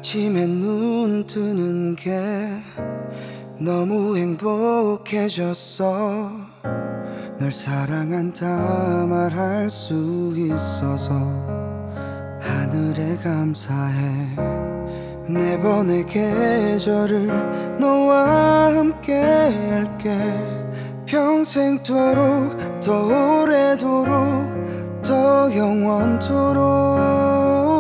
아침에 눈 뜨는 게 너무 행복해졌어. 널 사랑한다 말할 수 있어서 하늘에 감사해. 네 번의 계절을 너와 함께 할게. 평생토록 더 오래도록 더 영원토록.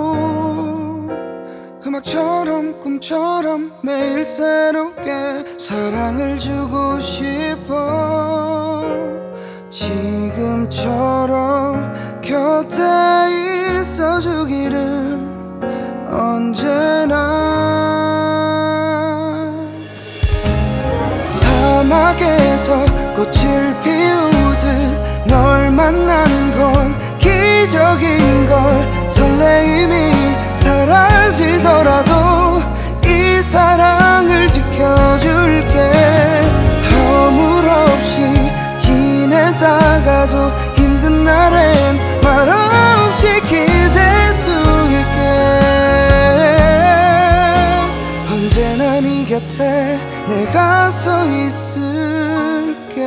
음악처럼 꿈처럼 매일 새롭게 사랑을 주고 싶어. 지금처럼 곁에 있어주기를 언제나. 사막에서 꽃을 피우듯 널 만난 건 기적인걸. 설레임이 사라지더라도 이 사랑을 지켜줄게. 허물 없이 지내다가도 힘든 날엔 말없이 기댈 수 있게. 언제나 네 곁에 내가 서 있을게.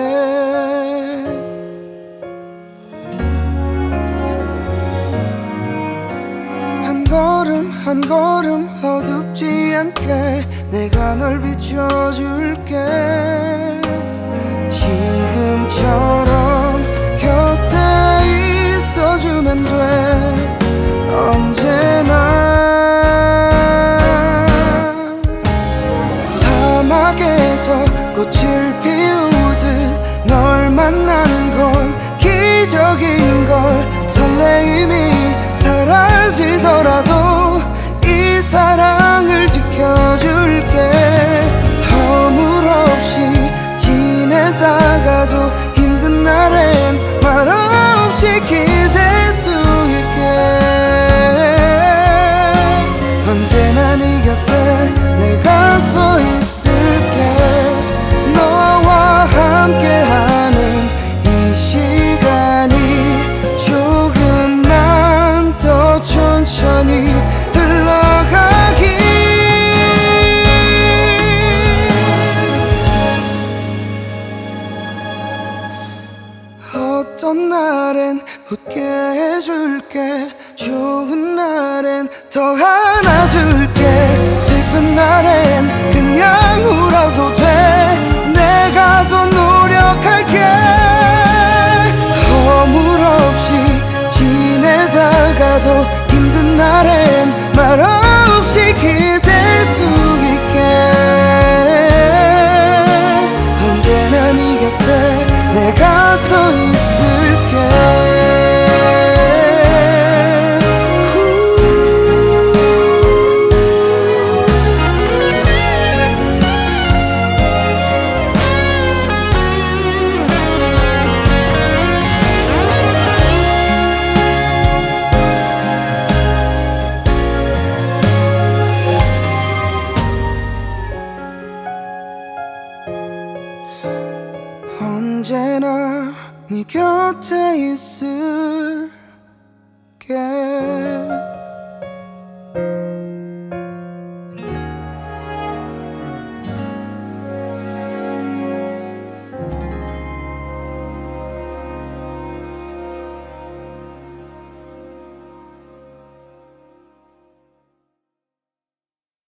한 걸음 어둡지 않게 내가 널 비춰줄게. 지금처럼 곁에 있어주면 돼. 언제나. 사막에서 꽃을 피우듯 널 만난 건 기적인걸. 설레임이 사라지더라도 이 사랑을 지켜줄게. 허물 없이 지내다가도 힘든 날엔 말없이 기댈 수 있게. 언제나 네 곁에 내가 서 있을게. 너와 함께하는 이 시간이 조금만 더 천천히 흘러가기. 어떤 날엔 웃게 해줄게. 좋은 날엔 더 안아줄게. 슬픈 날엔 그냥 울어도 돼. 내가 더 노력할게. 허물 없이 지내다가도 힘든 날엔 말아